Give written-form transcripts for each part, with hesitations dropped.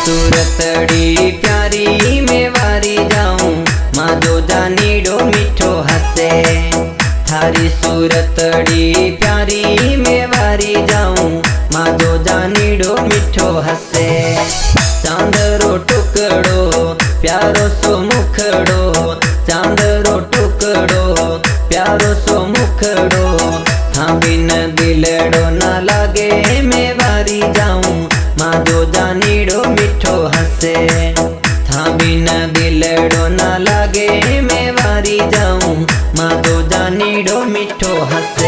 सूरतड़ी प्यारी में वारी जाऊं माधो जानीडो मिठो हसे। थारी सूरतड़ी प्यारी में वारी जाऊं माधो जानीडो मिठो हसे। चांदरो टुकड़ो प्यारो सो मुखड़ो, चांदरो टुकड़ो प्यारो सो मुखड़ो, थांबीन दिलड़ो ना लागे मैं वारी जाऊं माधो जानीडो मिठो हसे। थांबीन दिलड़ो ना लागे मैं वारी जाऊं माधो जानीडो मिठो हसे।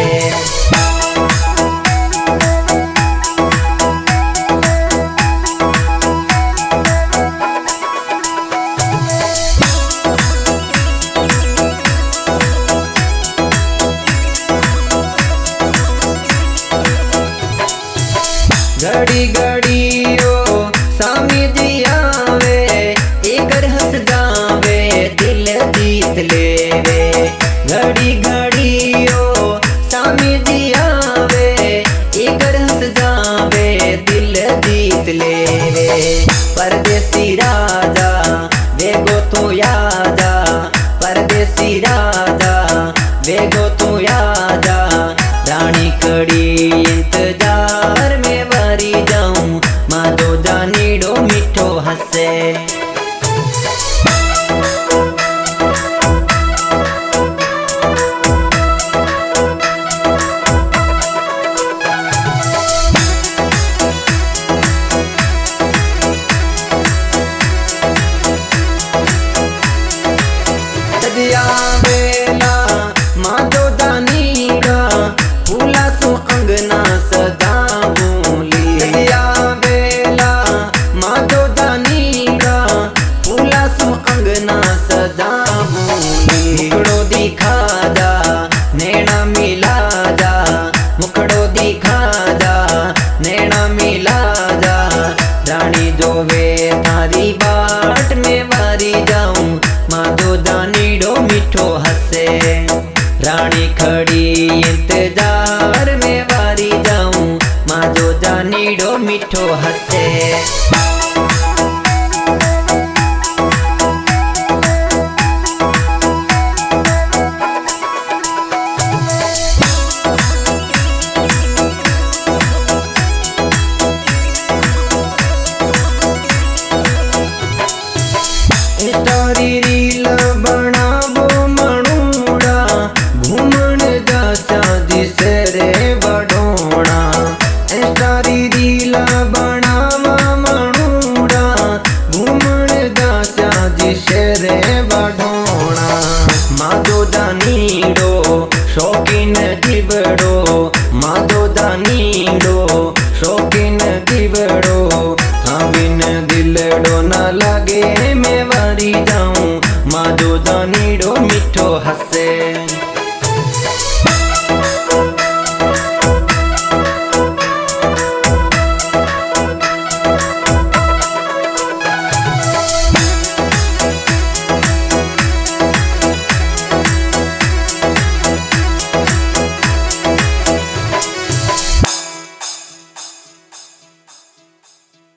घड़ी घड़ी ओ स्वामी जी आवे एक हंस जावे दिल जीत लेवे। घड़ी घड़ी ओ स्वामी जी आवे एक हंस जावे दिल जीत लेवे। परदेसी राजा वेगो तू यादा, परदेसी राजा वेगो तू यादा, रानी कड़ी इंतजार में वारी जाऊं माधो जानीडो मिठो हसे। दिया वेला माधो जानीडा फूला सो अंगना सजाऊंली। दिया वेला माधो जानीडा फूला सो अंगना सजाऊंली। मुखड़ो दिखा जा नैना मिला जा, मुखड़ो दिखा जा नैना मिला जा, रानी जोवे थारी बाट में वारी जाऊं माधो जानीडो मिठो हसे। रानी खड़ी इंतजार में वारी जाऊं माधो जानीडो मिठो हसे।